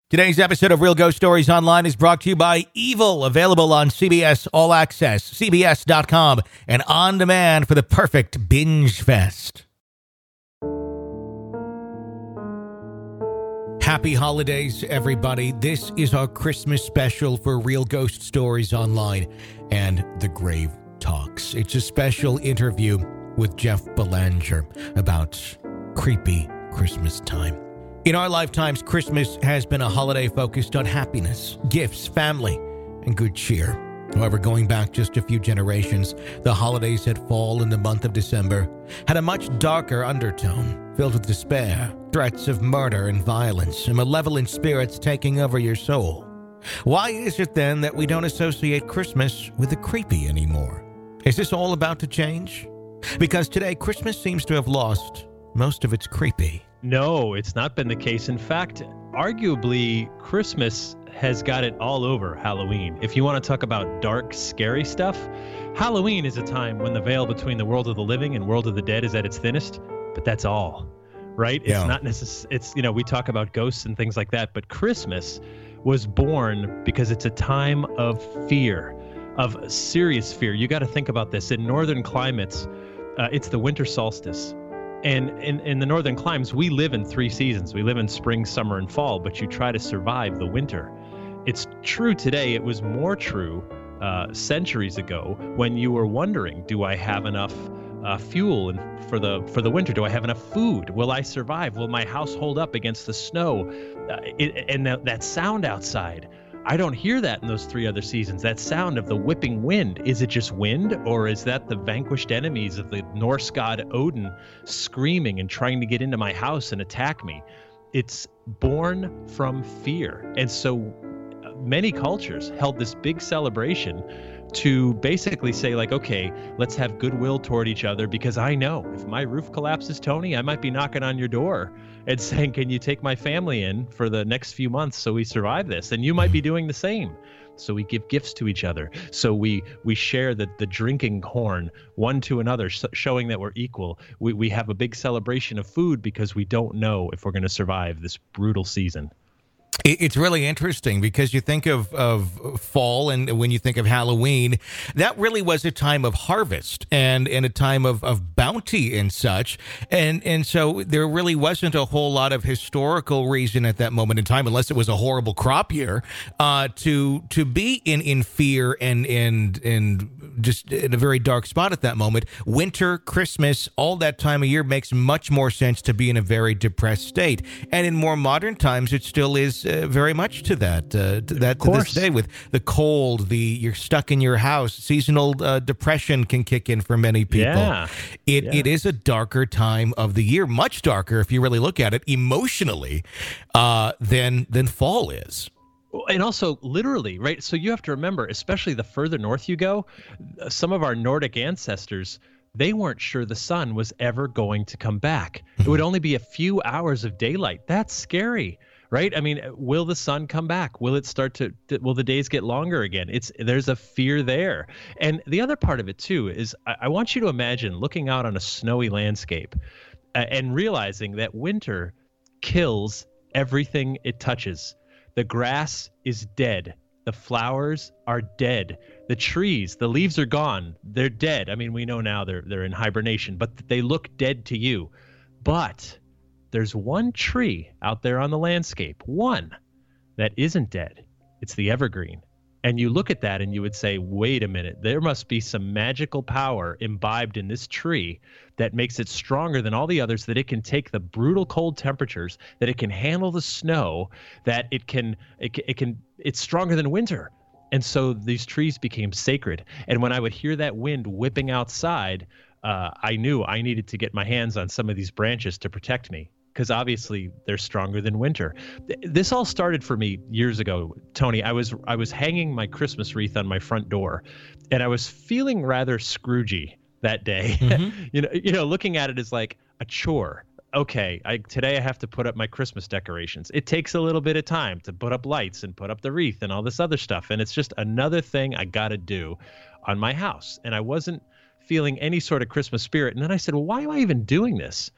Today's episode of Real Ghost Stories Online is brought to you by Evil, available on CBS All Access, CBS.com, and on demand for the perfect binge fest. Happy holidays, everybody. This is our Christmas special for Real Ghost Stories Online and The Grave Talks. It's a special interview with Jeff Belanger about creepy Christmas time. In our lifetimes, Christmas has been a holiday focused on happiness, gifts, family, and good cheer. However, going back just a few generations, the holidays at fall in the month of December had a much darker undertone, filled with despair, threats of murder and violence, and malevolent spirits taking over your soul. Why is it then that we don't associate Christmas with the creepy anymore? Is this all about to change? Because today, Christmas seems to have lost most of its creepy. No, it's not been the case. In fact, arguably, Christmas has got it all over Halloween. If you want to talk about dark, scary stuff, Halloween is a time when the veil between the world of the living and world of the dead is at its thinnest, but that's all, right? Yeah. It's not necessarily, we talk about ghosts and things like that, but Christmas was born because it's a time of fear, of serious fear. You got to think about this. In northern climates, it's the winter solstice. And in the northern climes, we live in 3 seasons. We live in spring, summer, and fall, but you try to survive the winter. It's true today. It was more true centuries ago when you were wondering, do I have enough fuel for the winter? Do I have enough food? Will I survive? Will my house hold up against the snow? And that sound outside, I don't hear that in those 3 other seasons. That sound of the whipping wind. Is it just wind, or is that the vanquished enemies of the Norse god Odin screaming and trying to get into my house and attack me? It's born from fear. And so many cultures held this big celebration to basically say, like, okay, let's have goodwill toward each other, because I know if my roof collapses, Tony, I might be knocking on your door and saying, can you take my family in for the next few months so we survive this? And you might be doing the same. So we give gifts to each other. So we share the drinking horn one to another, showing that we're equal. We have a big celebration of food because we don't know if we're going to survive this brutal season. It's really interesting because you think of fall, and when you think of Halloween, that really was a time of harvest and a time of bounty and such. And so there really wasn't a whole lot of historical reason at that moment in time, unless it was a horrible crop year, to be in fear and just in a very dark spot at that moment. Winter, Christmas, all that time of year makes much more sense to be in a very depressed state. And in more modern times, it still is very much to this day, with the cold, you're stuck in your house. Seasonal depression can kick in for many people. Yeah. It is a darker time of the year, much darker if you really look at it emotionally than fall is. And also literally, right? So you have to remember, especially the further north you go, some of our Nordic ancestors, they weren't sure the sun was ever going to come back. It would only be a few hours of daylight. That's scary, right? I mean, will the sun come back? Will it will the days get longer again? There's a fear there. And the other part of it too is I want you to imagine looking out on a snowy landscape and realizing that winter kills everything it touches. The grass is dead. The flowers are dead. The trees, the leaves are gone. They're dead. I mean, we know now they're in hibernation, but they look dead to you. But there's one tree out there on the landscape, one that isn't dead. It's the evergreen. And you look at that and you would say, wait a minute, there must be some magical power imbibed in this tree that makes it stronger than all the others, that it can take the brutal cold temperatures, that it can handle the snow, that it's stronger than winter. And so these trees became sacred. And when I would hear that wind whipping outside, I knew I needed to get my hands on some of these branches to protect me, because obviously they're stronger than winter. This all started for me years ago, Tony. I was hanging my Christmas wreath on my front door, and I was feeling rather Scroogey that day. Mm-hmm. Looking at it as like a chore. Okay, today I have to put up my Christmas decorations. It takes a little bit of time to put up lights and put up the wreath and all this other stuff, and it's just another thing I got to do on my house. And I wasn't feeling any sort of Christmas spirit. And then I said, well, why am I even doing this?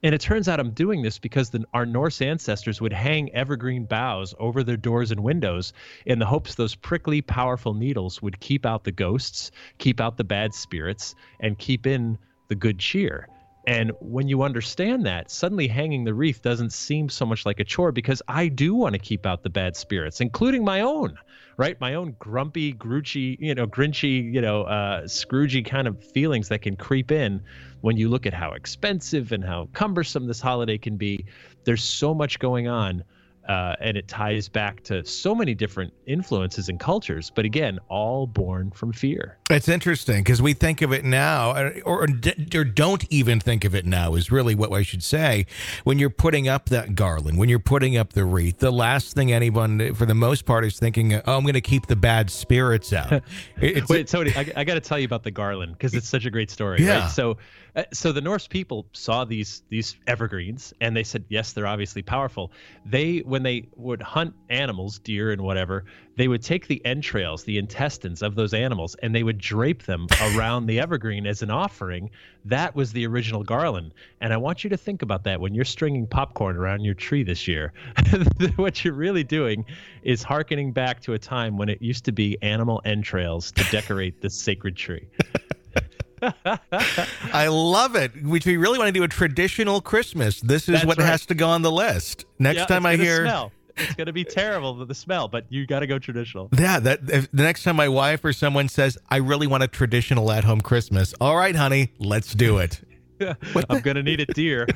And it turns out I'm doing this because our Norse ancestors would hang evergreen boughs over their doors and windows in the hopes those prickly, powerful needles would keep out the ghosts, keep out the bad spirits, and keep in the good cheer. And when you understand that, suddenly hanging the wreath doesn't seem so much like a chore, because I do want to keep out the bad spirits, including my own, right? My own grumpy, grinchy, Scroogey kind of feelings that can creep in when you look at how expensive and how cumbersome this holiday can be. There's so much going on. And it ties back to so many different influences and cultures, but again, all born from fear. It's interesting because we think of it now, or don't even think of it now, is really what I should say. When you're putting up that garland, when you're putting up the wreath, the last thing anyone, for the most part, is thinking, oh, I'm going to keep the bad spirits out. Wait, Tony, I got to tell you about the garland because it's such a great story. Yeah. Right? So the Norse people saw these evergreens and they said, yes, they're obviously powerful. When they would hunt animals, deer and whatever, they would take the entrails, the intestines of those animals, and they would drape them around the evergreen as an offering. That was the original garland. And I want you to think about that when you're stringing popcorn around your tree this year. What you're really doing is hearkening back to a time when it used to be animal entrails to decorate this sacred tree. I love it. We really want to do a traditional Christmas. This is what has to go on the list. Next time I hear... It's going to be terrible, the smell, but you got to go traditional. Yeah, the next time my wife or someone says, I really want a traditional at-home Christmas. All right, honey, let's do it. I'm going to need a deer.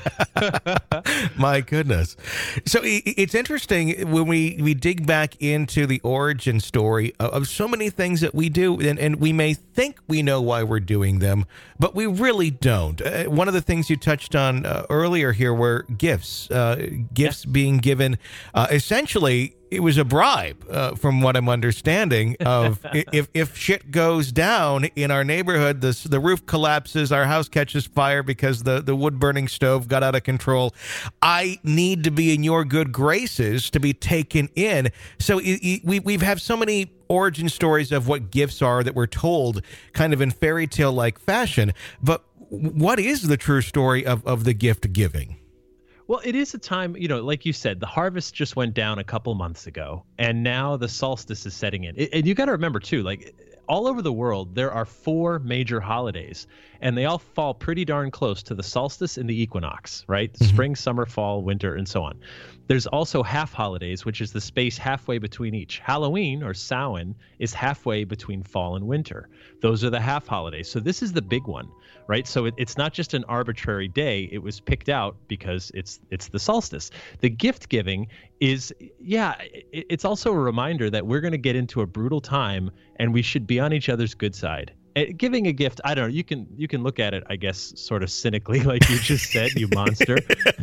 My goodness. So it's interesting when we dig back into the origin story of so many things that we do, and we may think we know why we're doing them, but we really don't. One of the things you touched on earlier here were gifts being given. Essentially, it was a bribe, from what I'm understanding, of if shit goes down in our neighborhood, the roof collapses, our house catches fire because the wood-burning stove got out of control, I need to be in your good graces to be taken in. So we've have so many origin stories of what gifts are that we're told kind of in fairy tale-like fashion. But what is the true story of the gift giving? Well, it is a time, like you said, the harvest just went down a couple months ago, and now the solstice is setting in. And you got to remember, too, like all over the world, there are 4 major holidays, and they all fall pretty darn close to the solstice and the equinox, right? Mm-hmm. Spring, summer, fall, winter, and so on. There's also half holidays, which is the space halfway between each. Halloween, or Samhain, is halfway between fall and winter. Those are the half holidays. So this is the big one, right? So it's not just an arbitrary day. It was picked out because it's the solstice. The gift giving is, it's also a reminder that we're going to get into a brutal time, and we should be on each other's good side. Giving a gift, I don't know, you can look at it, I guess, sort of cynically, like you just said, you monster.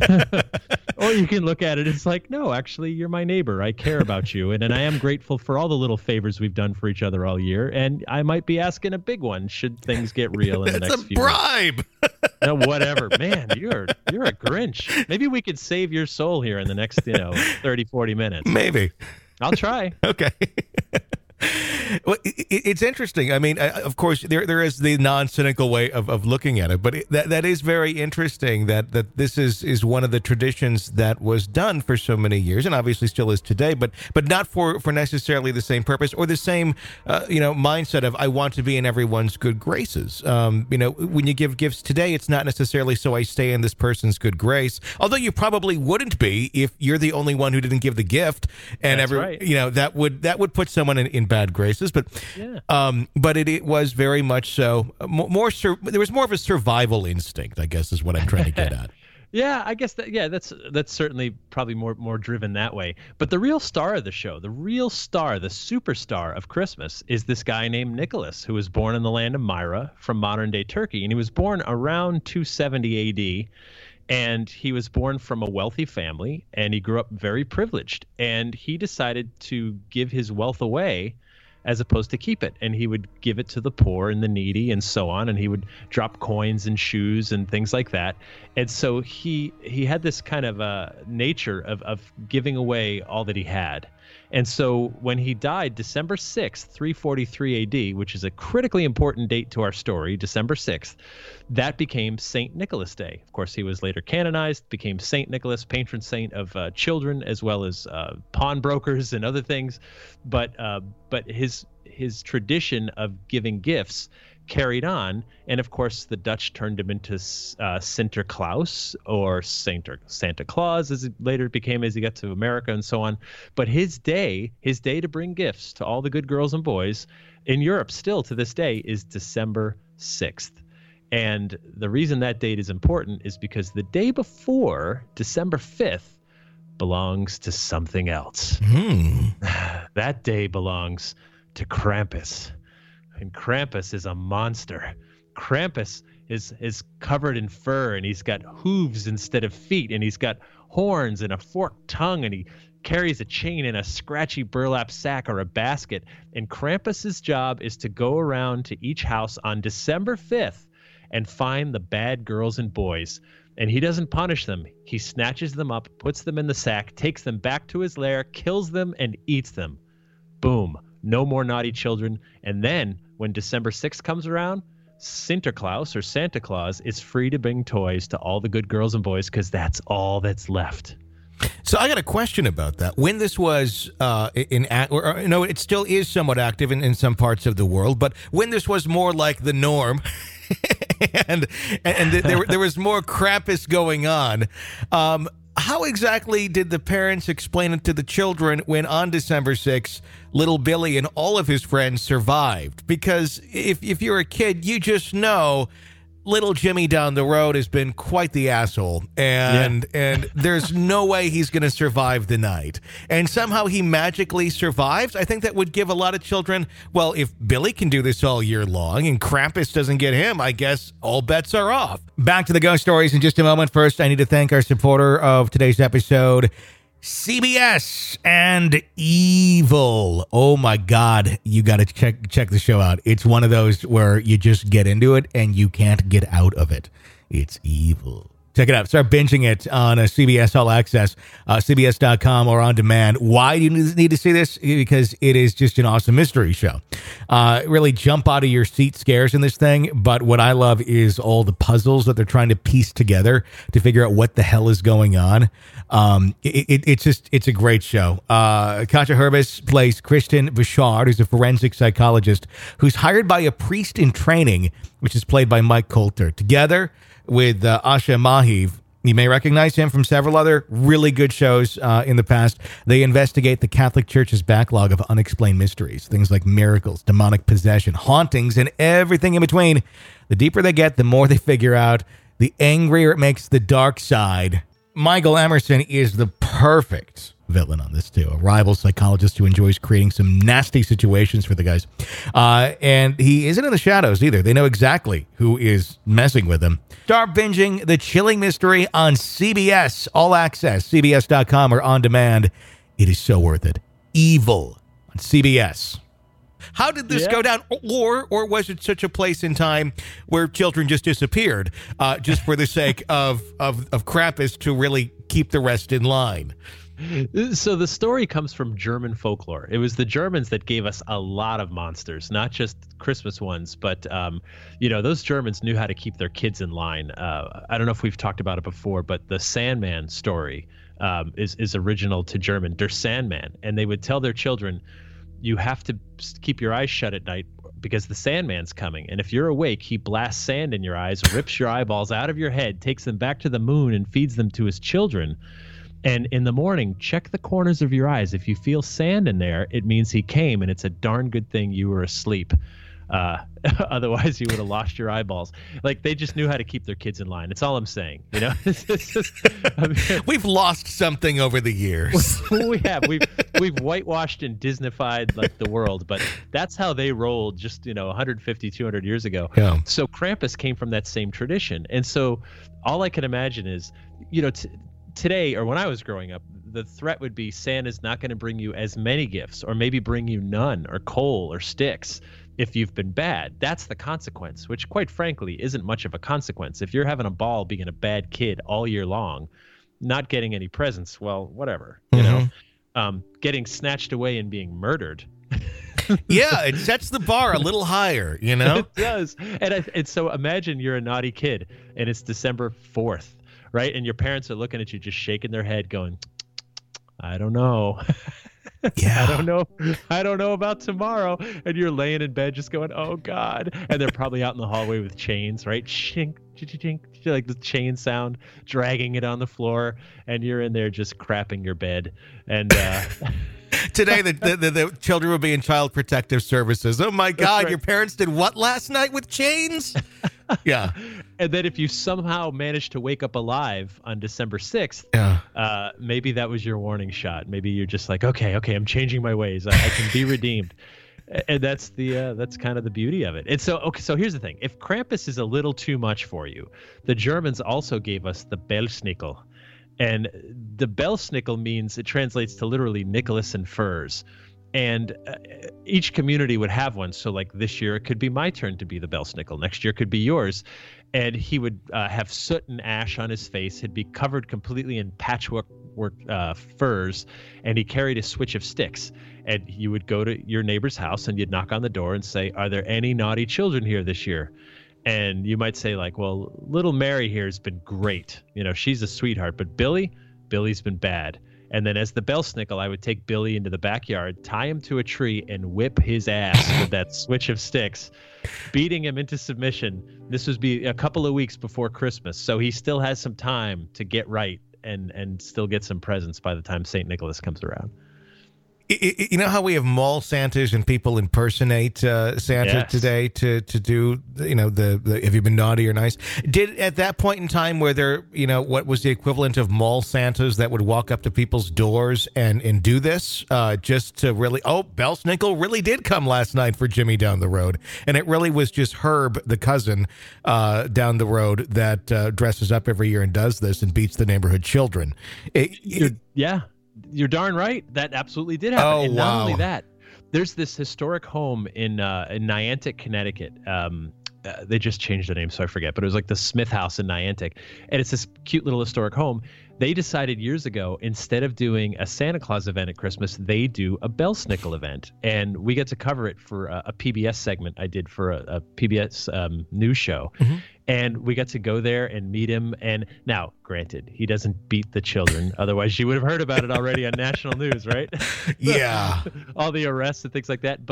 Or you can look at it, it's like, no, actually, you're my neighbor. I care about you. And I am grateful for all the little favors we've done for each other all year. And I might be asking a big one should things get real in the next few months. It's a bribe. No, whatever. Man, you're a Grinch. Maybe we could save your soul here in the next, 30, 40 minutes. Maybe. I'll try. Okay. Well, it's interesting. I mean, of course, there is the non-cynical way of looking at it, but that is very interesting that this is one of the traditions that was done for so many years, and obviously still is today, but not for necessarily the same purpose or the same mindset of I want to be in everyone's good graces. When you give gifts today, it's not necessarily so I stay in this person's good grace, although you probably wouldn't be if you're the only one who didn't give the gift, and That's right. That would put someone in bad graces. But it was very much so there was more of a survival instinct, I guess, is what I'm trying to get at. Yeah, I guess that's certainly probably more driven that way. But the real star of the show, the real star, the superstar of Christmas is this guy named Nicholas, who was born in the land of Myra from modern day Turkey. And he was born around 270 AD. And he was born from a wealthy family, and he grew up very privileged. And he decided to give his wealth away as opposed to keep it. And he would give it to the poor and the needy and so on. And he would drop coins and shoes and things like that. And so he had this kind of nature of giving away all that he had. And so when he died, December 6th, 343 AD, which is a critically important date to our story, December 6th, that became St. Nicholas Day. Of course, he was later canonized, became St. Nicholas, patron saint of children, as well as pawnbrokers and other things. But his tradition of giving gifts carried on, and of course the Dutch turned him into Sinterklaas, or Santa Claus as it later became as he got to America and so on. But his day to bring gifts to all the good girls and boys in Europe still to this day is December 6th. And the reason that date is important is because the day before, December 5th, belongs to something else. That day belongs to Krampus. And Krampus is a monster. Krampus is covered in fur, and he's got hooves instead of feet, and he's got horns and a forked tongue, and he carries a chain in a scratchy burlap sack or a basket. And Krampus's job is to go around to each house on December 5th and find the bad girls and boys. And he doesn't punish them. He snatches them up, puts them in the sack, takes them back to his lair, kills them, and eats them. Boom. No more naughty children. And then when December 6th comes around, Sinterklaas, or Santa Claus, is free to bring toys to all the good girls and boys, because that's all that's left. So I got a question about that. When this was it still is somewhat active in some parts of the world, but when this was more like the norm, and there was more Krampus going on, how exactly did the parents explain it to the children when on December 6th, little Billy and all of his friends survived? Because if you're a kid, you just know little Jimmy down the road has been quite the asshole, and there's no way he's going to survive the night. And somehow he magically survives. I think that would give a lot of children, well, if Billy can do this all year long and Krampus doesn't get him, I guess all bets are off. Back to the ghost stories in just a moment. First, I need to thank our supporter of today's episode, CBS and Evil. Oh my God, you got to check the show out. It's one of those where you just get into it and you can't get out of it. It's evil. Check it out. Start binging it on CBS All Access, CBS.com, or on demand. Why do you need to see this? Because it is just an awesome mystery show. Really jump out of your seat scares in this thing. But what I love is all the puzzles that they're trying to piece together to figure out what the hell is going on. It's a great show. Katja Herbis plays Kristen Bouchard, who's a forensic psychologist who's hired by a priest in training, which is played by Mike Coulter. Together with Asha Mahiv, you may recognize him from several other really good shows in the past. They investigate the Catholic Church's backlog of unexplained mysteries, things like miracles, demonic possession, hauntings, and everything in between. The deeper they get, the more they figure out, the angrier it makes the dark side. Michael Emerson is the perfect villain on this too, a rival psychologist who enjoys creating some nasty situations for the guys. And he isn't in the shadows either. They know exactly who is messing with him. Start binging The Chilling Mystery on CBS All Access, CBS.com, or on demand. It is so worth it. Evil on CBS. How did this go down? Or was it such a place in time where children just disappeared just for the sake of Krampus to really keep the rest in line? So the story comes from German folklore. It was the Germans that gave us a lot of monsters, not just Christmas ones, but those Germans knew how to keep their kids in line. I don't know if we've talked about it before, but the Sandman story is original to German, Der Sandman, and they would tell their children, you have to keep your eyes shut at night because the Sandman's coming. And if you're awake, he blasts sand in your eyes, rips your eyeballs out of your head, takes them back to the moon, and feeds them to his children. And in the morning, check the corners of your eyes. If you feel sand in there, it means he came, and it's a darn good thing you were asleep. Otherwise, you would have lost your eyeballs. Like, they just knew how to keep their kids in line. It's all I'm saying. We've lost something over the years. We have. We've whitewashed and Disneyfied like the world, but that's how they rolled just 150, 200 years ago. Yeah. So Krampus came from that same tradition, and so all I can imagine is, today, or when I was growing up, the threat would be Santa's not going to bring you as many gifts, or maybe bring you none, or coal, or sticks if you've been bad. That's the consequence, which quite frankly isn't much of a consequence. If you're having a ball being a bad kid all year long, not getting any presents, well, whatever, you know. getting snatched away and being murdered. Yeah, it sets the bar a little higher, you know? It does. And so imagine you're a naughty kid and it's December 4th, right? And your parents are looking at you just shaking their head going, I don't know. Yeah. I don't know about tomorrow. And you're laying in bed just going, oh God. And they're probably out in the hallway with chains, right? Chink, chink, chink, like the chain sound, dragging it on the floor. And you're in there just crapping your bed. And today the children will be in Child Protective Services. Oh my God, right. Your parents did what last night with chains? Yeah. And then if you somehow manage to wake up alive on December 6th, maybe that was your warning shot. Maybe you're just like, okay, I'm changing my ways. I can be redeemed. And that's kind of the beauty of it. And so here's the thing. If Krampus is a little too much for you, the Germans also gave us the Belsnickel. And the Belsnickel means, it translates to literally Nicholas in furs. And each community would have one. So like this year, it could be my turn to be the Belsnickel. Next year could be yours. And he would have soot and ash on his face. He'd be covered completely in patchwork furs. And he carried a switch of sticks. And you would go to your neighbor's house and you'd knock on the door and say, are there any naughty children here this year? And you might say like, well, little Mary here has been great. You know, she's a sweetheart. But Billy's been bad. And then as the Belsnickel, I would take Billy into the backyard, tie him to a tree, and whip his ass with that switch of sticks, beating him into submission. This would be a couple of weeks before Christmas. So he still has some time to get right and still get some presents by the time St. Nicholas comes around. You know how we have mall Santas and people impersonate Santa today to do, you know, the have you been naughty or nice? Did at that point in time where there, you know, what was the equivalent of mall Santas that would walk up to people's doors and do this just to really, Belsnickel really did come last night for Jimmy down the road. And it really was just Herb, the cousin down the road that dresses up every year and does this and beats the neighborhood children. You're darn right. That absolutely did happen. Oh, and wow. not only that, there's this historic home in Niantic, Connecticut. They just changed the name, so I forget. But it was like the Smith House in Niantic. And it's this cute little historic home. They decided years ago, instead of doing a Santa Claus event at Christmas, they do a Belsnickel event. And we get to cover it for a PBS segment I did for a PBS news show. Mm-hmm. And we got to go there and meet him. And now, granted, he doesn't beat the children. Otherwise, you would have heard about it already on national news, right? Yeah. All the arrests and things like that.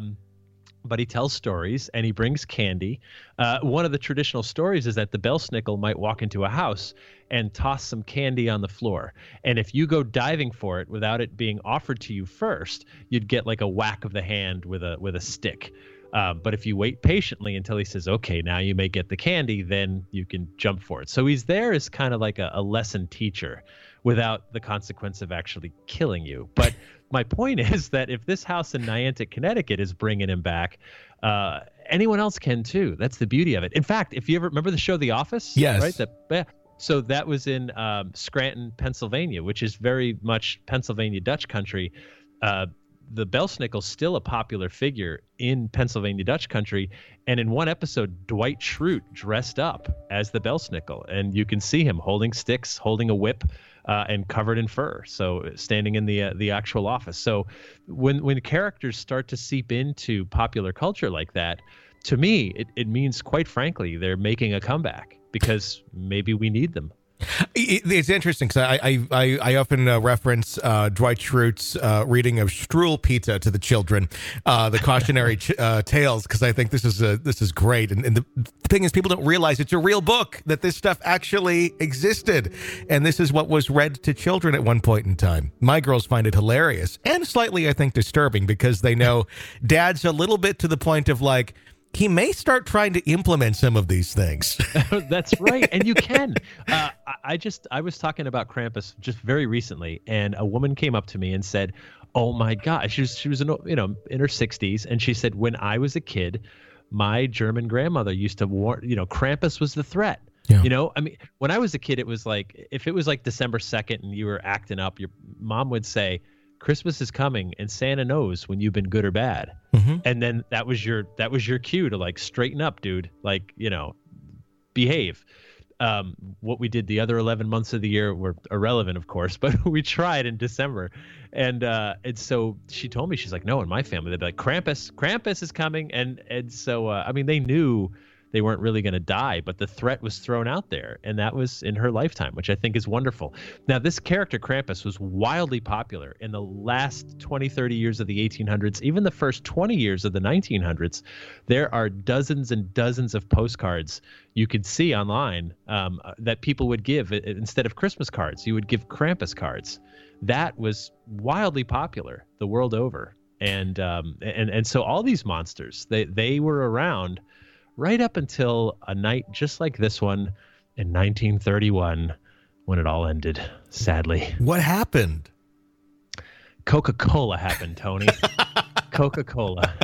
But he tells stories and he brings candy. One of the traditional stories is that the Belsnickel might walk into a house and toss some candy on the floor. And if you go diving for it without it being offered to you first, you'd get like a whack of the hand with a stick. But if you wait patiently until he says, okay, now you may get the candy, then you can jump for it. So he's there as kind of like a lesson teacher without the consequence of actually killing you. But my point is that if this house in Niantic, Connecticut is bringing him back, anyone else can too. That's the beauty of it. In fact, if you ever remember the show The Office? Yes. Right? So that was in Scranton, Pennsylvania, which is very much Pennsylvania Dutch country. The Belsnickel's still a popular figure in Pennsylvania Dutch country. And in one episode, Dwight Schrute dressed up as the Belsnickel. And you can see him holding sticks, holding a whip, and covered in fur. So standing in the actual office. So when characters start to seep into popular culture like that, to me, it means, quite frankly, they're making a comeback because maybe we need them. It's interesting because I often reference Dwight Schrute's reading of Struwwelpeter to the children, the cautionary tales, because I think this is great. And the thing is, people don't realize it's a real book, that this stuff actually existed, and this is what was read to children at one point in time. My girls find it hilarious and slightly, I think, disturbing because they know Dad's a little bit to the point of like, he may start trying to implement some of these things. That's right. And you can. I was talking about Krampus just very recently, and a woman came up to me and said, oh my God, she was in her 60s. And she said, when I was a kid, my German grandmother used to warn, Krampus was the threat. Yeah. I mean, when I was a kid, it was like, if it was like December 2nd and you were acting up, your mom would say, Christmas is coming and Santa knows when you've been good or bad. Mm-hmm. And then that was your cue to like straighten up, dude, like, behave. What we did the other 11 months of the year were irrelevant, of course, but we tried in December. And so she told me, she's like, no, in my family, they'd be like, Krampus is coming. And so, I mean, they knew they weren't really going to die, but the threat was thrown out there. And that was in her lifetime, which I think is wonderful. Now, this character, Krampus, was wildly popular in the last 20, 30 years of the 1800s, even the first 20 years of the 1900s. There are dozens and dozens of postcards you could see online that people would give. Instead of Christmas cards, you would give Krampus cards. That was wildly popular the world over. And so all these monsters, they were around right up until a night just like this one in 1931, when it all ended, sadly. What happened? Coca-Cola happened, Tony. Coca-Cola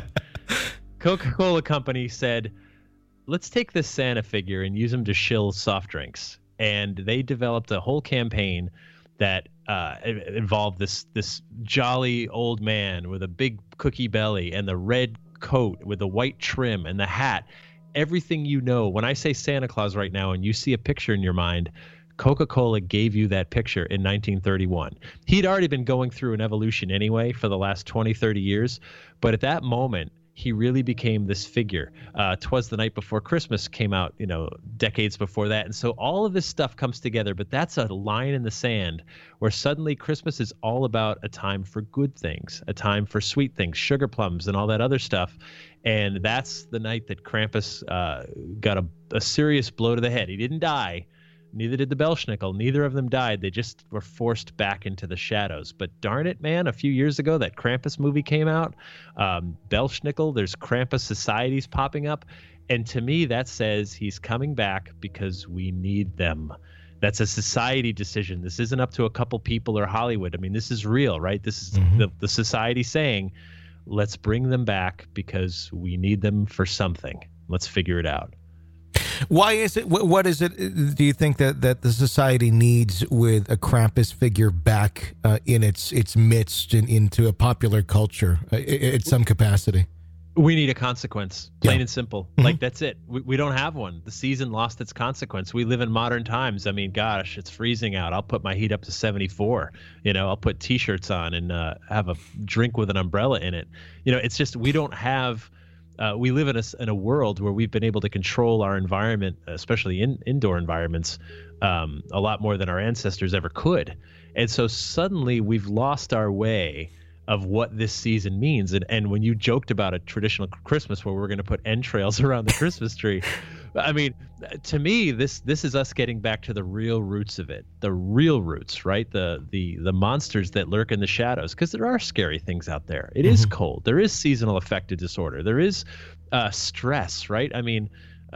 Company said, let's take this Santa figure and use him to shill soft drinks. And they developed a whole campaign that involved this jolly old man with a big cookie belly and the red coat with the white trim and the hat. Everything you know. When I say Santa Claus right now and you see a picture in your mind, Coca-Cola gave you that picture in 1931. He'd already been going through an evolution anyway for the last 20, 30 years. But at that moment, he really became this figure. 'Twas the Night Before Christmas came out, decades before that. And so all of this stuff comes together, but that's a line in the sand where suddenly Christmas is all about a time for good things, a time for sweet things, sugar plums and all that other stuff. And that's the night that Krampus got a serious blow to the head. He didn't die. Neither did the Belschnickel. Neither of them died. They just were forced back into the shadows. But darn it, man, a few years ago, that Krampus movie came out. Belschnickel, there's Krampus societies popping up. And to me, that says he's coming back because we need them. That's a society decision. This isn't up to a couple people or Hollywood. I mean, this is real, right? This is the society saying, let's bring them back because we need them for something. Let's figure it out. Why is it? What is it? Do you think that the society needs with a Krampus figure back in its midst and into a popular culture at some capacity? We need a consequence, plain and simple. Like, that's it. We don't have one. The season lost its consequence. We live in modern times. I mean, gosh, it's freezing out. I'll put my heat up to 74. I'll put T-shirts on and have a drink with an umbrella in it. It's just we don't have. We live in a world where we've been able to control our environment, especially indoor environments, a lot more than our ancestors ever could. And so suddenly we've lost our way of what this season means. And when you joked about a traditional Christmas where we're going to put entrails around the Christmas tree, I mean, to me, this is us getting back to the real roots of it, the real roots, right? The monsters that lurk in the shadows, because there are scary things out there. It is cold. There is seasonal affective disorder. There is stress, right? I mean,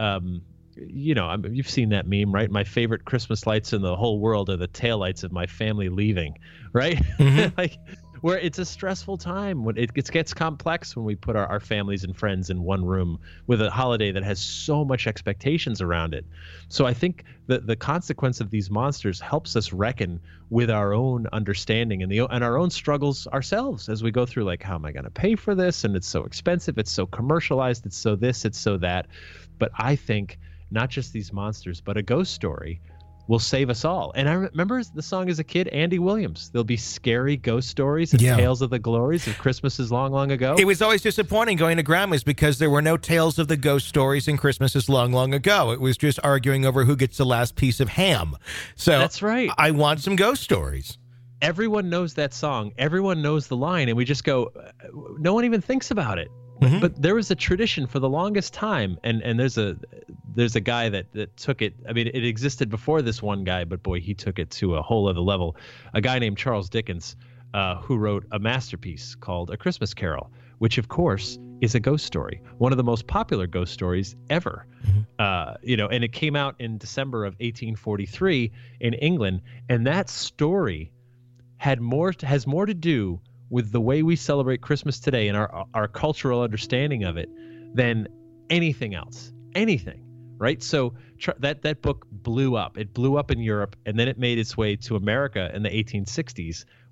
you've seen that meme, right? My favorite Christmas lights in the whole world are the taillights of my family leaving, right? Like, where it's a stressful time when it gets complex when we put our families and friends in one room with a holiday that has so much expectations around it. So I think that the consequence of these monsters helps us reckon with our own understanding and our own struggles ourselves as we go through, like, how am I going to pay for this? And it's so expensive. It's so commercialized. It's so this, it's so that. But I think not just these monsters, but a ghost story will save us all. And I remember the song as a kid, Andy Williams. There'll be scary ghost stories and tales of the glories of Christmases long, long ago. It was always disappointing going to Grandma's because there were no tales of the ghost stories in Christmases long, long ago. It was just arguing over who gets the last piece of ham. So that's right. I want some ghost stories. Everyone knows that song. Everyone knows the line. And we just go, no one even thinks about it. But there was a tradition for the longest time, and there's a guy that took it. I mean, it existed before this one guy, but boy, he took it to a whole other level. A guy named Charles Dickens, who wrote a masterpiece called A Christmas Carol, which of course is a ghost story, one of the most popular ghost stories ever. And it came out in December of 1843 in England, and that story has more to do with the way we celebrate Christmas today and our cultural understanding of it than anything else, right? So that book blew up. It blew up in Europe, and then it made its way to America in the 1860s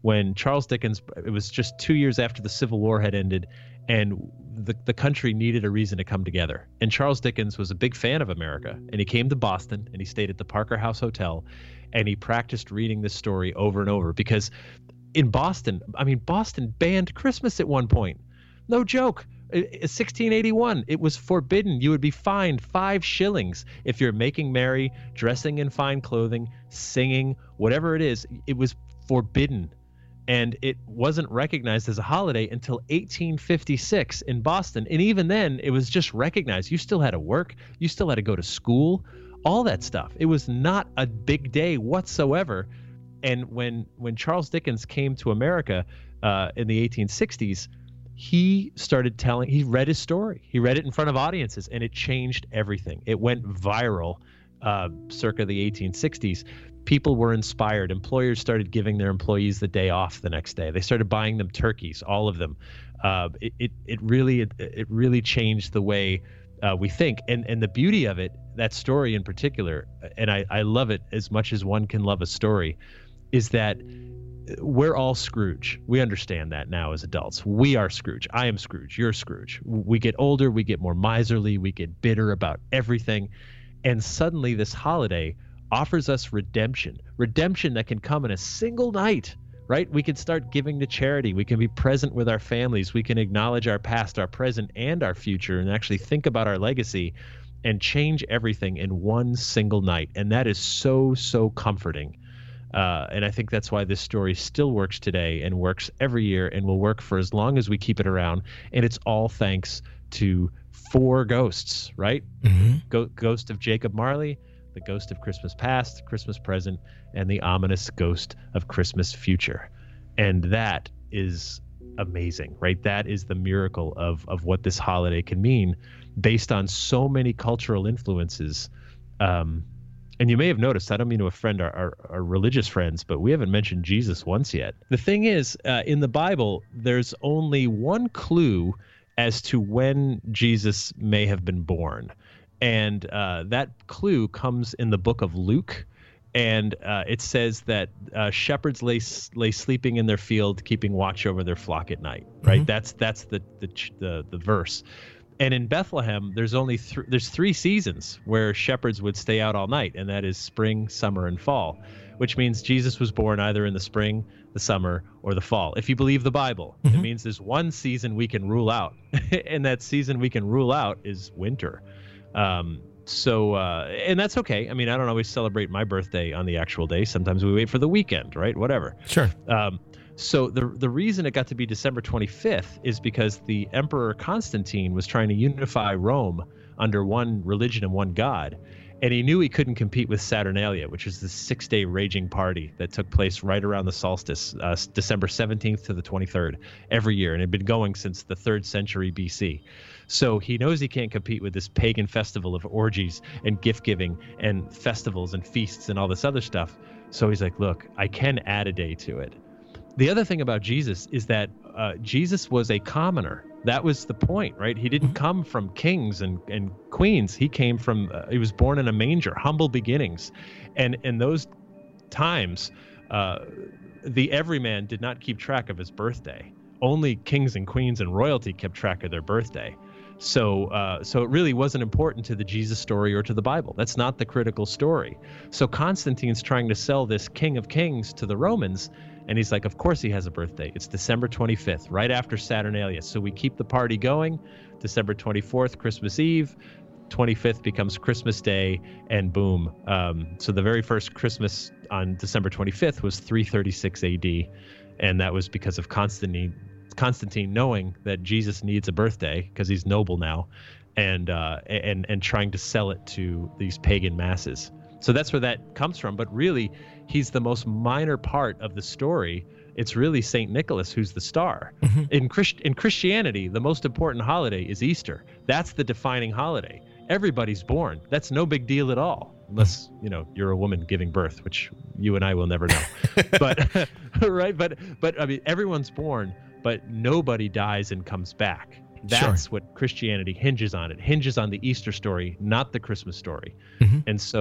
when Charles Dickens, it was just 2 years after the Civil War had ended, and the country needed a reason to come together. And Charles Dickens was a big fan of America, and he came to Boston, and he stayed at the Parker House Hotel, and he practiced reading this story over and over, because in Boston, Boston banned Christmas at one point. No joke. In 1681, it was forbidden. You would be fined 5 shillings if you're making merry, dressing in fine clothing, singing, whatever it is. It was forbidden. And it wasn't recognized as a holiday until 1856 in Boston. And even then, it was just recognized. You still had to work. You still had to go to school, all that stuff. It was not a big day whatsoever. And when Charles Dickens came to America in the 1860s, he read his story. He read it in front of audiences, and it changed everything. It went viral circa the 1860s. People were inspired. Employers started giving their employees the day off the next day. They started buying them turkeys, all of them. It really changed the way we think. And the beauty of it, that story in particular, and I love it as much as one can love a story, is that we're all Scrooge. We understand that now as adults. We are Scrooge. I am Scrooge. You're Scrooge. We get older. We get more miserly. We get bitter about everything. And suddenly this holiday offers us redemption that can come in a single night, right? We can start giving to charity. We can be present with our families. We can acknowledge our past, our present, and our future, and actually think about our legacy and change everything in one single night. And that is so, so comforting. And I think that's why this story still works today and works every year and will work for as long as we keep it around. And it's all thanks to 4 ghosts, right? Mm-hmm. Ghost of Jacob Marley, the ghost of Christmas past, Christmas present, and the ominous ghost of Christmas future. And that is amazing, right? That is the miracle of what this holiday can mean based on so many cultural influences. And you may have noticed, I don't mean to offend our religious friends, but we haven't mentioned Jesus once yet. The thing is, in the Bible, there's only one clue as to when Jesus may have been born. And that clue comes in the book of Luke. And it says that shepherds lay sleeping in their field, keeping watch over their flock at night, right? Mm-hmm. That's the verse. And in Bethlehem, there's only there's 3 seasons where shepherds would stay out all night, and that is spring, summer, and fall, which means Jesus was born either in the spring, the summer, or the fall. If you believe the Bible, mm-hmm. It means there's one season we can rule out, and that season we can rule out is winter. And that's okay. I mean, I don't always celebrate my birthday on the actual day. Sometimes we wait for the weekend, right? Whatever. Sure. So the reason it got to be December 25th is because the Emperor Constantine was trying to unify Rome under one religion and one God. And he knew he couldn't compete with Saturnalia, which is the 6-day raging party that took place right around the solstice, December 17th to the 23rd every year. And it had been going since the 3rd century BC. So he knows he can't compete with this pagan festival of orgies and gift giving and festivals and feasts and all this other stuff. So he's like, look, I can add a day to it. The other thing about Jesus is that Jesus was a commoner. That was the point, right? He didn't come from kings and queens. He came from, he was born in a manger, humble beginnings. And in those times, the everyman did not keep track of his birthday. Only kings and queens and royalty kept track of their birthday. So it really wasn't important to the Jesus story or to the Bible. That's not the critical story. So Constantine's trying to sell this King of Kings to the Romans, and he's like, of course he has a birthday. It's December 25th, right after Saturnalia. So we keep the party going. December 24th, Christmas Eve. 25th becomes Christmas Day, and boom. So the very first Christmas on December 25th was 336 AD, and that was because of Constantine knowing that Jesus needs a birthday because he's noble now, and trying to sell it to these pagan masses. So that's where that comes from. But really, he's the most minor part of the story. It's really St. Nicholas who's the star. Mm-hmm. In Christianity, the most important holiday is Easter. That's the defining holiday. Everybody's born. That's no big deal at all, unless you're a woman giving birth, which you and I will never know. But right, but I mean, everyone's born, but nobody dies and comes back. That's sure. What Christianity hinges on. It hinges on the Easter story, not the Christmas story. Mm-hmm. And so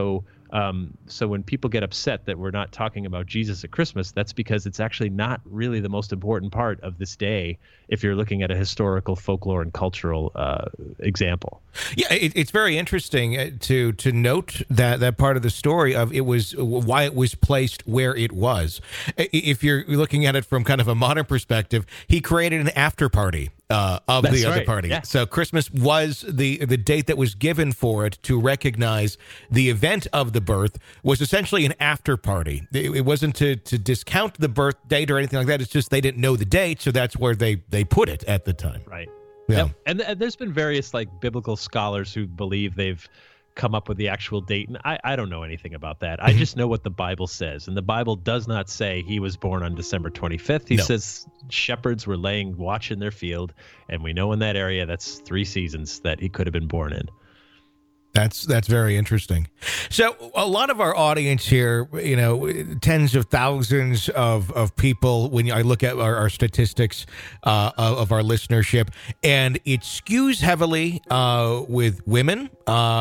So when people get upset that we're not talking about Jesus at Christmas, that's because it's actually not really the most important part of this day if you're looking at a historical, folklore, and cultural example. Yeah, it's very interesting to note that part of the story of why it was placed where it was. If you're looking at it from kind of a modern perspective, he created an after party of That's the other right. party. Yeah. So Christmas was the date that was given for it to recognize the event of the birth was essentially an after party. It wasn't to discount the birth date or anything like that. It's just they didn't know the date, so that's where they put it at the time. Right. Yeah. Yep. And there's been various like biblical scholars who believe they've come up with the actual date. And I don't know anything about that. I just know what the Bible says. And the Bible does not say he was born on December 25th. He says shepherds were laying watch in their field. And we know in that area, that's 3 seasons that he could have been born in. That's very interesting. So a lot of our audience here, tens of thousands of people, when I look at our statistics of our listenership, and it skews heavily with women,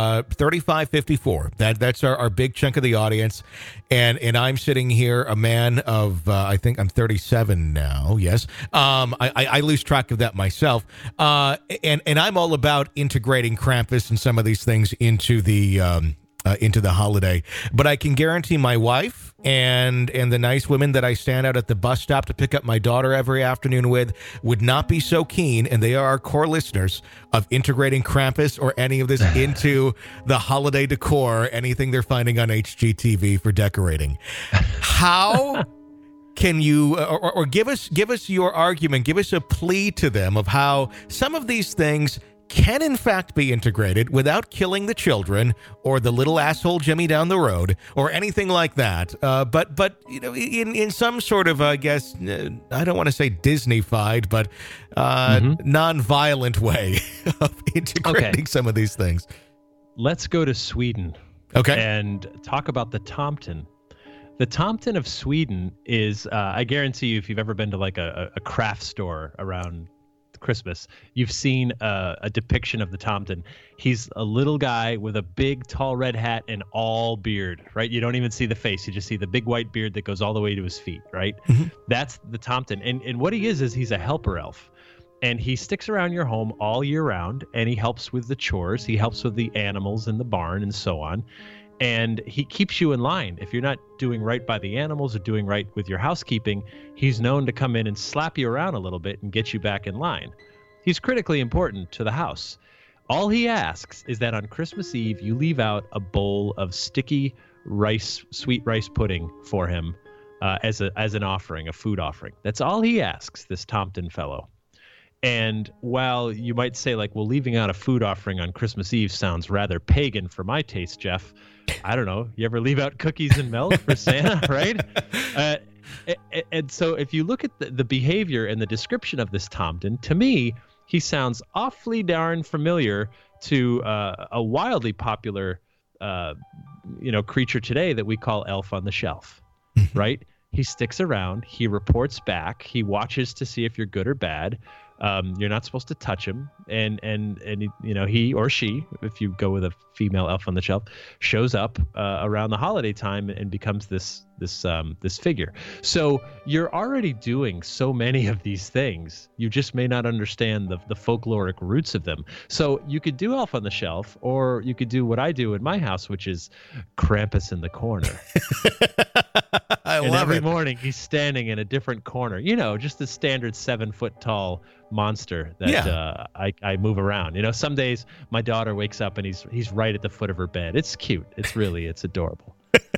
35-54. That's our big chunk of the audience. And I'm sitting here, a man of, I think I'm 37 now. Yes. I lose track of that myself. And I'm all about integrating Krampus and some of these things into the holiday. But I can guarantee my wife and the nice women that I stand out at the bus stop to pick up my daughter every afternoon with would not be so keen, and they are our core listeners, of integrating Krampus or any of this into the holiday decor, anything they're finding on HGTV for decorating. How can you or give us your argument, give us a plea to them of how some of these things can in fact be integrated without killing the children or the little asshole Jimmy down the road or anything like that. But in some sort of, I guess, I don't want to say Disney-fied, but non-violent way of integrating some of these things. Let's go to Sweden. Okay. And talk about the tomten. The tomten of Sweden is, I guarantee you, if you've ever been to like a craft store around Christmas, you've seen a depiction of the tomten. He's a little guy with a big tall red hat and all beard, right? You don't even see the face, you just see the big white beard that goes all the way to his feet, right? That's the tomten. And what he is he's a helper elf, and he sticks around your home all year round, and he helps with the chores, he helps with the animals in the barn and so on. And he keeps you in line. If you're not doing right by the animals or doing right with your housekeeping, he's known to come in and slap you around a little bit and get you back in line. He's critically important to the house. All he asks is that on Christmas Eve, you leave out a bowl of sticky rice, sweet rice pudding for him as an offering, a food offering. That's all he asks, this tomten fellow. And while you might say, like, well, leaving out a food offering on Christmas Eve sounds rather pagan for my taste, Jeff. I don't know. You ever leave out cookies and milk for Santa, right? And so if you look at the behavior and the description of this tomten, to me, he sounds awfully darn familiar to a wildly popular, creature today that we call Elf on the Shelf, right? He sticks around. He reports back. He watches to see if you're good or bad. You're not supposed to touch him, and he or she, if you go with a female elf on the shelf, shows up around the holiday time and becomes this figure. So you're already doing so many of these things. You just may not understand the folkloric roots of them. So you could do Elf on the Shelf, or you could do what I do in my house, which is Krampus in the corner. And every morning he's standing in a different corner, just a standard 7-foot tall monster that I move around. Some days my daughter wakes up and he's right at the foot of her bed. It's cute. It's adorable.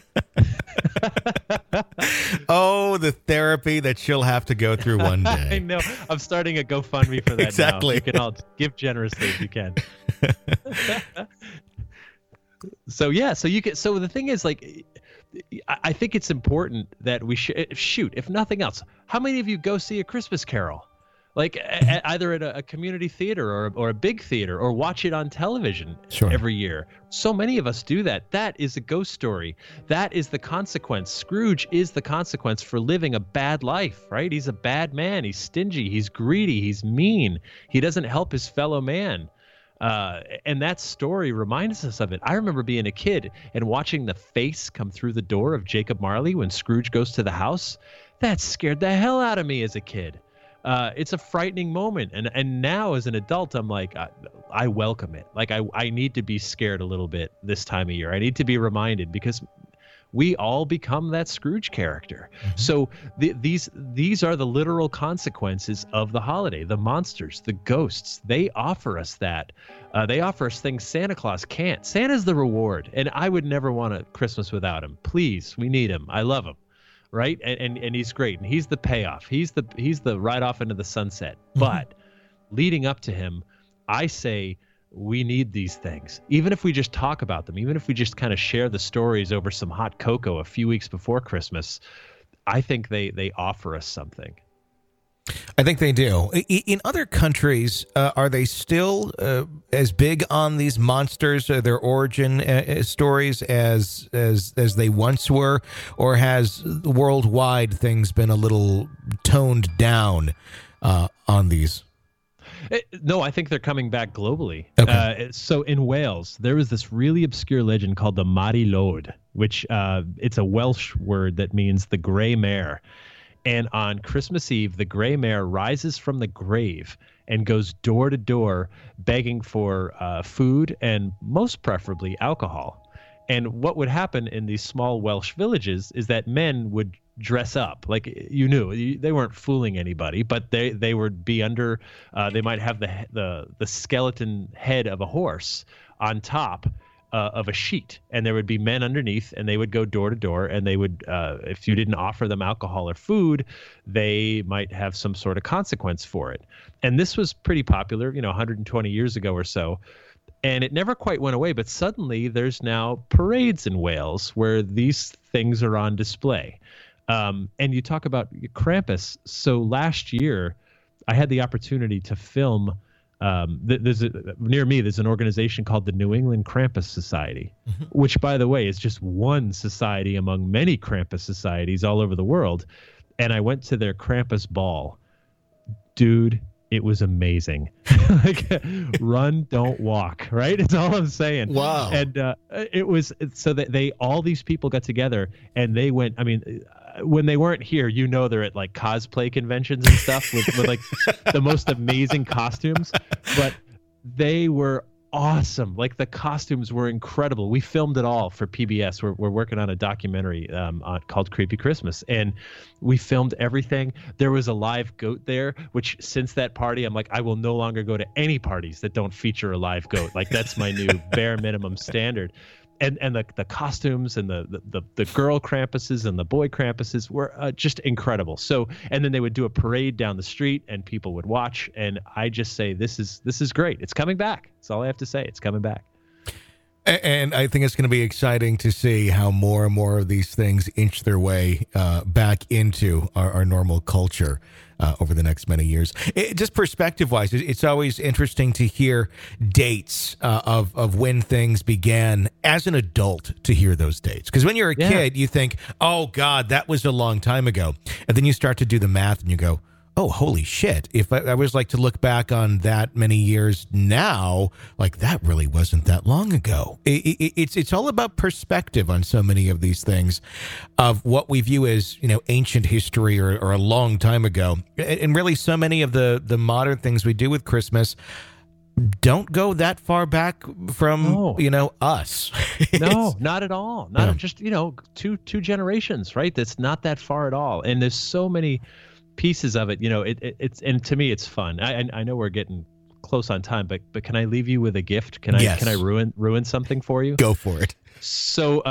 Oh, the therapy that she'll have to go through one day. I know. I'm starting a GoFundMe for that exactly. now. You can all give generously if you can. So the thing is, like, I think it's important that we shoot, if nothing else. How many of you go see A Christmas Carol? Like either at a community theater or a big theater, or watch it on television every year. So many of us do that. That is a ghost story. That is the consequence. Scrooge is the consequence for living a bad life, right? He's a bad man. He's stingy. He's greedy. He's mean. He doesn't help his fellow man. And that story reminds us of it. I remember being a kid and watching the face come through the door of Jacob Marley when Scrooge goes to the house. That scared the hell out of me as a kid. It's a frightening moment. And now as an adult, I'm like, I welcome it. Like I need to be scared a little bit this time of year. I need to be reminded, because we all become that Scrooge character. Mm-hmm. So these are the literal consequences of the holiday. The monsters, the ghosts, they offer us that. They offer us things Santa Claus can't. Santa's the reward, and I would never want a Christmas without him. Please, we need him. I love him, right? And he's great, and he's the payoff. He's the ride off into the sunset. Mm-hmm. But leading up to him, I say, we need these things. Even if we just talk about them, even if we just kind of share the stories over some hot cocoa a few weeks before Christmas, I think they offer us something. I think they do. In other countries, are they still as big on these monsters, their origin stories as they once were, or has worldwide things been a little toned down on these? No, I think they're coming back globally. Okay. So in Wales, there was this really obscure legend called the Mari Lwyd, which it's a Welsh word that means the gray mare. And on Christmas Eve, the gray mare rises from the grave and goes door to door begging for food and most preferably alcohol. And what would happen in these small Welsh villages is that men would dress up, like, you knew they weren't fooling anybody, but they would be under they might have the skeleton head of a horse on top of a sheet, and there would be men underneath, and they would go door to door, and they would if you didn't offer them alcohol or food, they might have some sort of consequence for it. And this was pretty popular 120 years ago or so. And it never quite went away, but suddenly there's now parades in Wales where these things are on display. And you talk about Krampus. So last year, I had the opportunity to film. Near me, there's an organization called the New England Krampus Society, mm-hmm. which, by the way, is just one society among many Krampus societies all over the world. And I went to their Krampus ball. Dude, it was amazing. Like, run, don't walk, right? It's all I'm saying. Wow. And it was so that all these people got together and they went, I mean, when they weren't here, they're at like cosplay conventions and stuff with like the most amazing costumes, but they were awesome. Like, the costumes were incredible. We filmed it all for PBS. We're working on a documentary called Creepy Christmas, and we filmed everything. There was a live goat there, which since that party, I'm like, I will no longer go to any parties that don't feature a live goat. Like, that's my new bare minimum standard. And the costumes and the girl Krampuses and the boy Krampuses were just incredible. So, and then they would do a parade down the street and people would watch. And I just say, this is great. It's coming back. That's all I have to say. It's coming back. And I think it's going to be exciting to see how more and more of these things inch their way back into our normal culture over the next many years. Just perspective-wise, it's always interesting to hear dates of when things began as an adult, to hear those dates. Because when you're a kid, you think, oh, God, that was a long time ago. And then you start to do the math and you go, oh, holy shit. If I was like to look back on that many years now, like, that really wasn't that long ago. It's all about perspective on so many of these things of what we view as, ancient history or a long time ago. And really so many of the modern things we do with Christmas don't go that far back from, us. No, not at all. Not just, two generations, right? That's not that far at all. And there's so many pieces of it, it's, and to me, it's fun. I know we're getting close on time, but can I leave you with a gift? Can I ruin something for you? Go for it. So,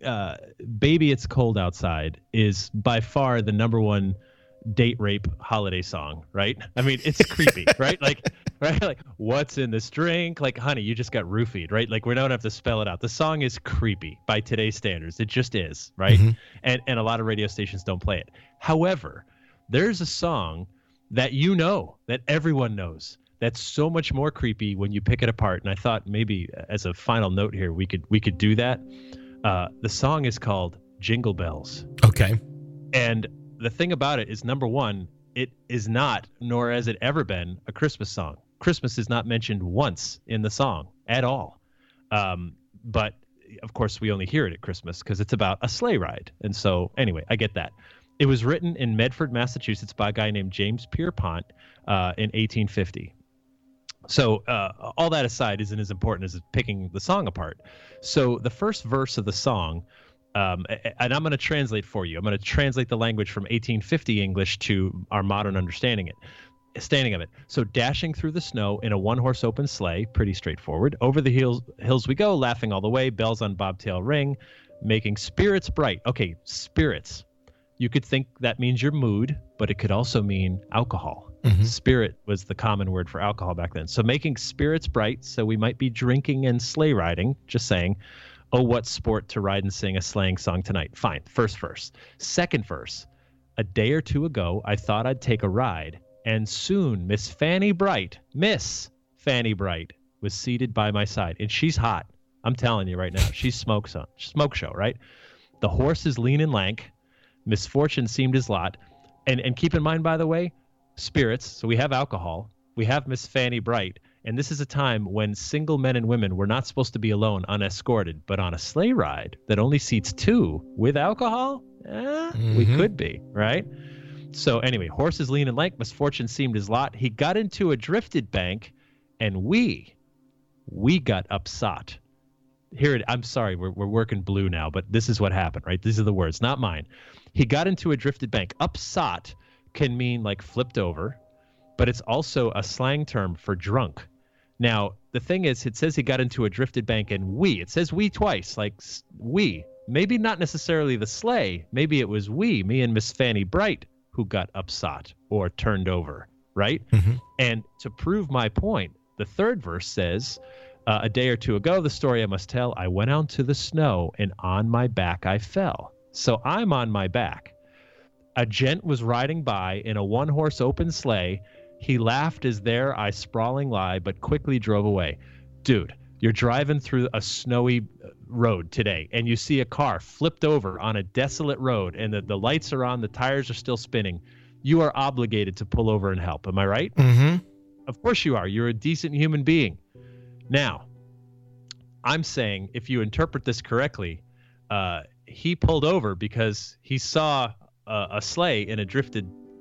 Baby It's Cold Outside is by far the number one date rape holiday song, right? I mean, it's creepy, right? Like, what's in this drink? Like, honey, you just got roofied, right? Like, we don't have to spell it out. The song is creepy by today's standards. It just is, right? Mm-hmm. And a lot of radio stations don't play it. However, there's a song that that everyone knows, that's so much more creepy when you pick it apart. And I thought maybe as a final note here, we could do that. The song is called Jingle Bells. Okay. And the thing about it is, number one, it is not, nor has it ever been, a Christmas song. Christmas is not mentioned once in the song at all. But of course, we only hear it at Christmas because it's about a sleigh ride. And so, anyway, I get that. It was written in Medford, Massachusetts by a guy named James Pierpont in 1850. So all that aside isn't as important as picking the song apart. So the first verse of the song, and I'm going to translate for you. I'm going to translate the language from 1850 English to our modern understanding of it. So dashing through the snow in a one-horse open sleigh, pretty straightforward. Over the hills we go, laughing all the way, bells on bobtail ring, making spirits bright. Okay, spirits. You could think that means your mood, but it could also mean alcohol. Mm-hmm. Spirit was the common word for alcohol back then. So making spirits bright, so we might be drinking and sleigh riding, just saying, oh, what sport to ride and sing a sleighing song tonight. Fine, first verse. Second verse, a day or two ago, I thought I'd take a ride. And soon, Miss Fanny Bright, was seated by my side. And she's hot. I'm telling you right now. She's smoke show, right? The horse is lean and lank. Misfortune seemed his lot. And keep in mind, by the way, spirits. So we have alcohol. We have Miss Fanny Bright. And this is a time when single men and women were not supposed to be alone, unescorted. But on a sleigh ride that only seats two with alcohol, we could be, right? So anyway, horses lean and lank, misfortune seemed his lot. He got into a drifted bank, and we got upsot. I'm sorry, we're working blue now, but this is what happened, right? These are the words, not mine. He got into a drifted bank. Upsot can mean like flipped over, but it's also a slang term for drunk. Now, the thing is, it says he got into a drifted bank, and it says we twice, like we. Maybe not necessarily the sleigh. Maybe it was me and Miss Fanny Bright, who got upsot or turned over, right? Mm-hmm. And to prove my point, the third verse says, a day or two ago, the story I must tell, I went out to the snow and on my back I fell. So I'm on my back. A gent was riding by in a one-horse open sleigh. He laughed as there I sprawling lie, but quickly drove away. Dude, you're driving through a snowy road today, and you see a car flipped over on a desolate road, and the lights are on, the tires are still spinning. You are obligated to pull over and help. Am I right? Mm-hmm. Of course you are. You're a decent human being. Now, I'm saying if you interpret this correctly, he pulled over because he saw a sleigh in a drift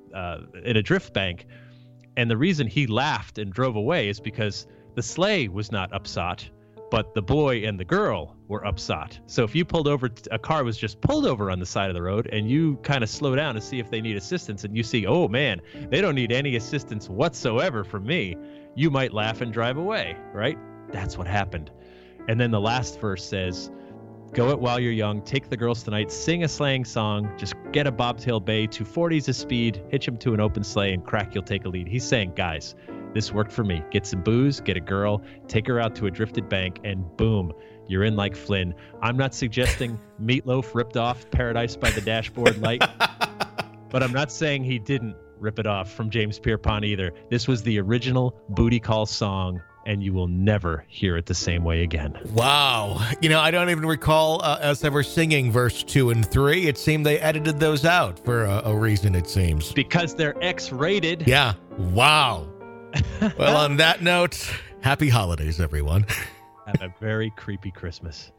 bank, and the reason he laughed and drove away is because the sleigh was not upsot, but the boy and the girl were upsot. So if you pulled over, a car was just pulled over on the side of the road, and you kind of slow down to see if they need assistance, and you see, oh man, they don't need any assistance whatsoever from me, you might laugh and drive away, right? That's what happened. And then the last verse says, go it while you're young, take the girls tonight, sing a sleighing song, just get a bobtail bay, 240s of speed, hitch him to an open sleigh, and crack, you'll take a lead. He's saying, guys, this worked for me. Get some booze, get a girl, take her out to a drifted bank, and boom, you're in like Flynn. I'm not suggesting Meatloaf ripped off Paradise by the Dashboard Light, but I'm not saying he didn't rip it off from James Pierpont either. This was the original booty call song, and you will never hear it the same way again. Wow. I don't even recall us ever singing verse 2 and 3. It seemed they edited those out for a reason, it seems. Because they're X-rated. Yeah. Wow. Well, on that note, happy holidays, everyone. Have a very creepy Christmas.